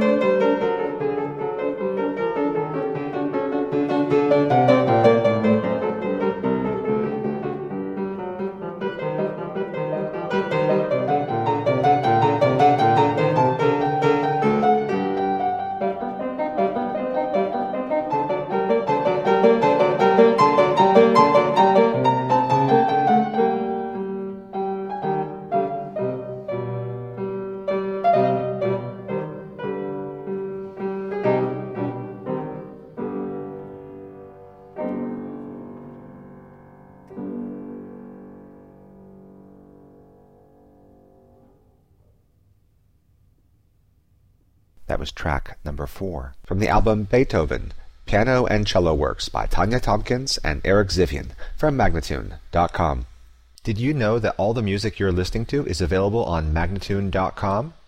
That was track number 4 from the album Beethoven, Piano and Cello Works by Tanya Tompkins and Eric Zivian from Magnatune.com. Did you know that all the music you're listening to is available on Magnatune.com?